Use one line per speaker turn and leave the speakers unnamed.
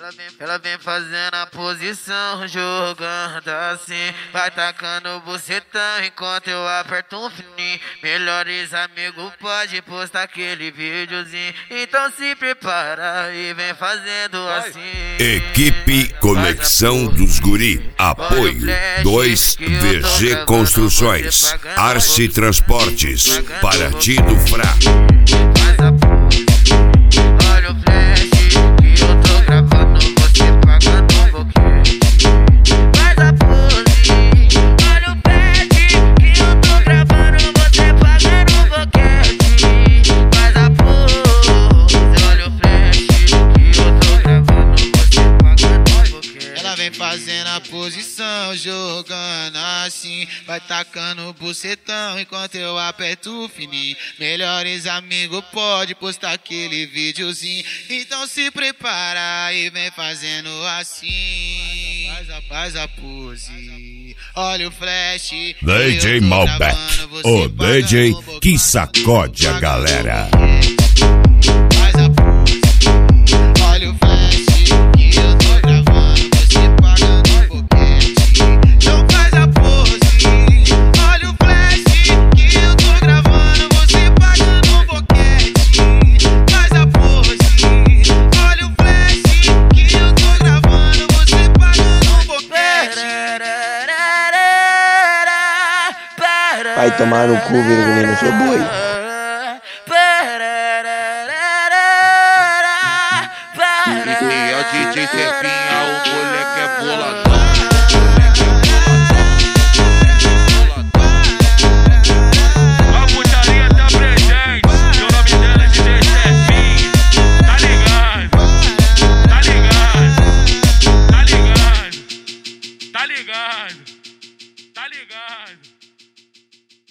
Ela vem fazendo a posição, jogando assim. Vai tacando o bucetão enquanto eu aperto um fininho. Melhores amigos pode postar aquele videozinho. Então se prepara e vem fazendo assim.
Equipe Conexão dos Guri. Apoio 2VG Construções, Arce Transportes, Paraty do Frá.
Olha o flash que eu tô gravando, você pagando um pouquinho. Faz a pose. Olha o flash que eu tô gravando, você pagando um pouquinho. Faz a pose. Olha o flash que eu tô gravando, você pagando um pouquinho. Ela vem fazendo a posição, jogando assim. Vai tacando o bucetão enquanto eu aperto o fininho. Melhores amigos pode postar aquele videozinho. Então se prepara e vem fazendo assim. Faz a pose. Olha o flash.
DJ Malbec, o DJ que sacode a galera.
Faz a pose. Olha o flash que eu tô gravando, você pagando um boquete. Então faz a pose. Olha o flash que eu tô gravando, você pagando um boquete. Faz a pose. Olha o flash que eu tô gravando, você pagando um boquete.
Vai tomar no cu, vergonha, não sou boi.
E a DJ Cepinha, o moleque é boladão. A putaria tá presente, o nome dela é DJ Cepinha. Tá ligado? Tá ligado? Tá ligado? Tá ligado? Tá ligado?